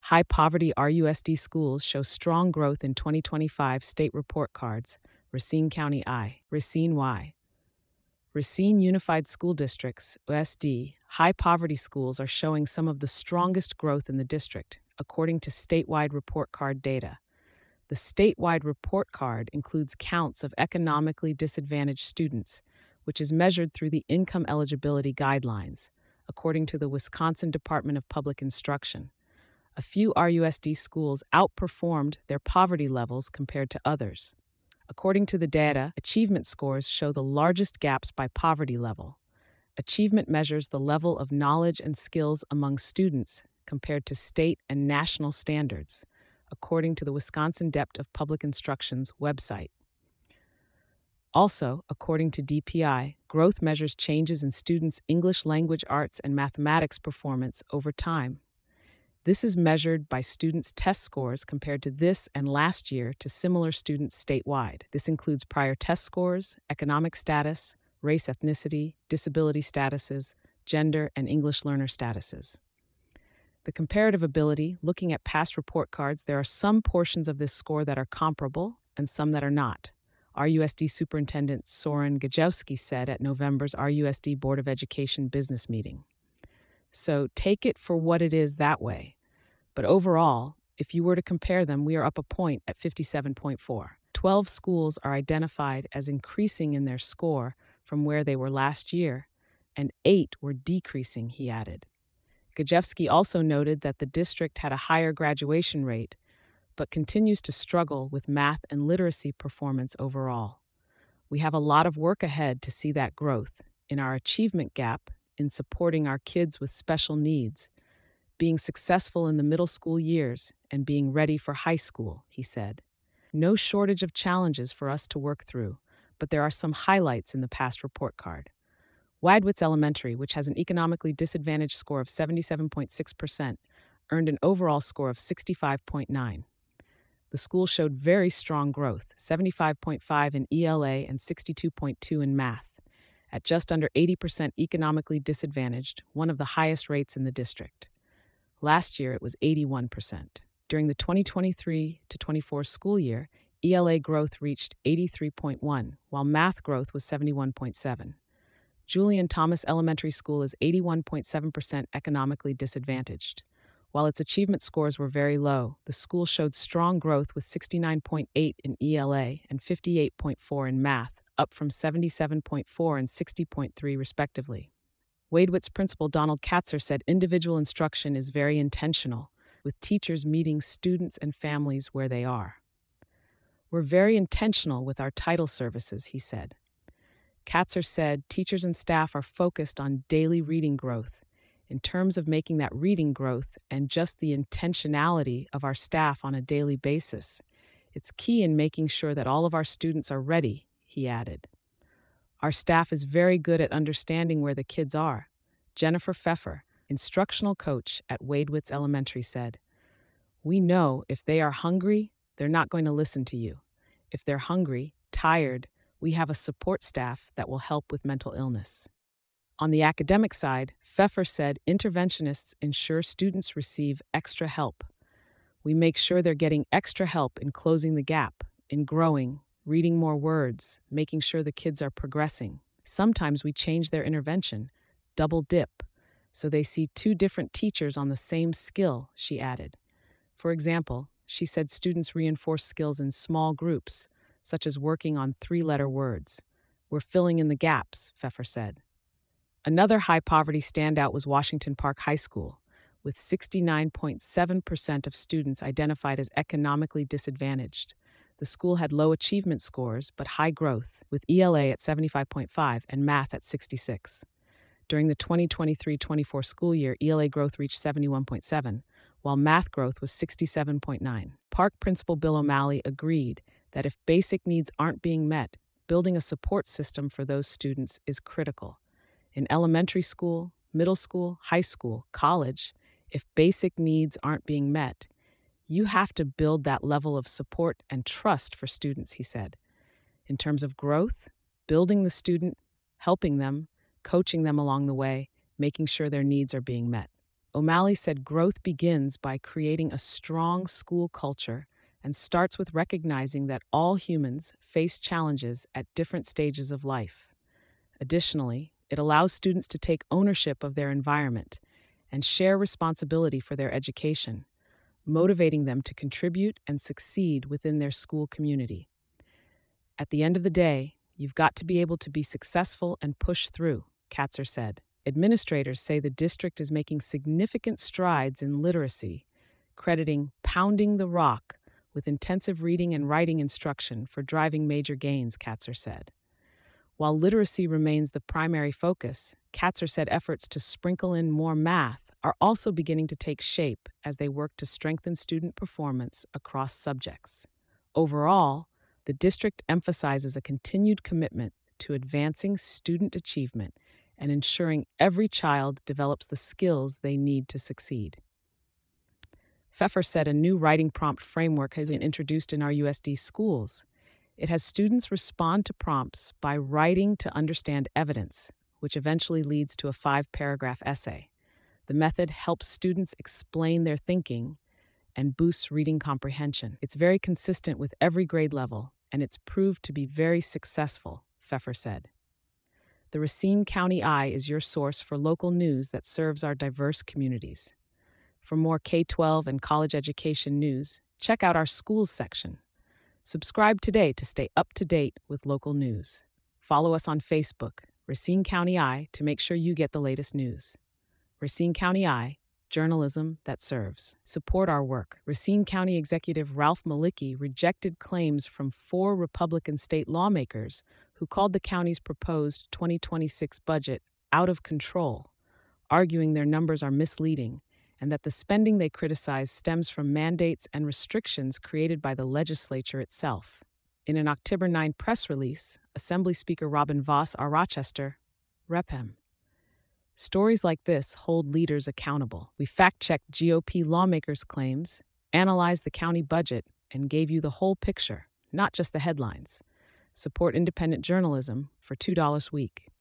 High poverty RUSD schools show strong growth in 2025 state report cards. Racine County I, Racine Y. Racine Unified School Districts, USD, high poverty schools are showing some of the strongest growth in the district, according to statewide report card data. The statewide report card includes counts of economically disadvantaged students, which is measured through the income eligibility guidelines, according to the Wisconsin Department of Public Instruction. A few RUSD schools outperformed their poverty levels compared to others. According to the data, achievement scores show the largest gaps by poverty level. Achievement measures the level of knowledge and skills among students compared to state and national standards, according to the Wisconsin Dept of Public Instruction's website. Also, according to DPI, growth measures changes in students' English language arts and mathematics performance over time. This is measured by students' test scores compared to this and last year to similar students statewide. This includes prior test scores, economic status, race, ethnicity, disability statuses, gender, and English learner statuses. The comparative ability, looking at past report cards, there are some portions of this score that are comparable and some that are not. RUSD Superintendent Soren Gajewski said at November's RUSD Board of Education business meeting. So take it for what it is that way. But overall, if you were to compare them, we are up a point at 57.4. 12 schools are identified as increasing in their score from where they were last year, and 8 were decreasing, he added. Gajewski also noted that the district had a higher graduation rate, but continues to struggle with math and literacy performance overall. We have a lot of work ahead to see that growth in our achievement gap in supporting our kids with special needs, being successful in the middle school years, and being ready for high school, he said. No shortage of challenges for us to work through, but there are some highlights in the past report card. Weidwitz Elementary, which has an economically disadvantaged score of 77.6%, earned an overall score of 65.9. The school showed very strong growth, 75.5 in ELA and 62.2 in math, at just under 80% economically disadvantaged, one of the highest rates in the district. Last year, it was 81%. During the 2023-24 school year, ELA growth reached 83.1, while math growth was 71.7. Julian Thomas Elementary School is 81.7% economically disadvantaged. While its achievement scores were very low, the school showed strong growth with 69.8 in ELA and 58.4 in math, up from 77.4 and 60.3 respectively. Weidwitz principal Donald Katzer said individual instruction is very intentional, with teachers meeting students and families where they are. We're very intentional with our title services, he said. Katzer said teachers and staff are focused on daily reading growth. In terms of making that reading growth and just the intentionality of our staff on a daily basis, it's key in making sure that all of our students are ready, he added. Our staff is very good at understanding where the kids are. Jennifer Pfeffer, instructional coach at Weidwitz Elementary, said, "We know if they are hungry, they're not going to listen to you. If they're hungry, tired, we have a support staff that will help with mental illness." On the academic side, Pfeffer said interventionists ensure students receive extra help. We make sure they're getting extra help in closing the gap, in growing, reading more words, making sure the kids are progressing. Sometimes we change their intervention, double dip, so they see 2 different teachers on the same skill, she added. For example, she said students reinforce skills in small groups, such as working on 3-letter words. We're filling in the gaps, Pfeffer said. Another high-poverty standout was Washington Park High School, with 69.7% of students identified as economically disadvantaged. The school had low achievement scores but high growth, with ELA at 75.5 and math at 66. During the 2023-24 school year, ELA growth reached 71.7, while math growth was 67.9. Park Principal Bill O'Malley agreed that if basic needs aren't being met, building a support system for those students is critical. In elementary school, middle school, high school, college, if basic needs aren't being met, you have to build that level of support and trust for students, he said. In terms of growth, building the student, helping them, coaching them along the way, making sure their needs are being met. O'Malley said growth begins by creating a strong school culture and starts with recognizing that all humans face challenges at different stages of life. Additionally, it allows students to take ownership of their environment and share responsibility for their education, motivating them to contribute and succeed within their school community. At the end of the day, you've got to be able to be successful and push through, Katzer said. Administrators say the district is making significant strides in literacy, crediting Pounding the Rock with intensive reading and writing instruction for driving major gains, Katzer said. While literacy remains the primary focus, Katzer said efforts to sprinkle in more math are also beginning to take shape as they work to strengthen student performance across subjects. Overall, the district emphasizes a continued commitment to advancing student achievement and ensuring every child develops the skills they need to succeed. Pfeffer said a new writing prompt framework has been introduced in our USD schools. It has students respond to prompts by writing to understand evidence, which eventually leads to a 5-paragraph essay. The method helps students explain their thinking and boosts reading comprehension. It's very consistent with every grade level, and it's proved to be very successful, Pfeffer said. The Racine County Eye is your source for local news that serves our diverse communities. For more K-12 and college education news, check out our schools section. Subscribe today to stay up to date with local news. Follow us on Facebook, Racine County Eye, to make sure you get the latest news. Racine County Eye, journalism that serves. Support our work. Racine County Executive Ralph Malicki rejected claims from 4 Republican state lawmakers who called the county's proposed 2026 budget out of control, arguing their numbers are misleading and that the spending they criticize stems from mandates and restrictions created by the legislature itself. In an October 9 press release, Assembly Speaker Robin Vos R. Rochester, Repham. Stories like this hold leaders accountable. We fact-checked GOP lawmakers' claims, analyzed the county budget, and gave you the whole picture, not just the headlines. Support independent journalism for $2 a week.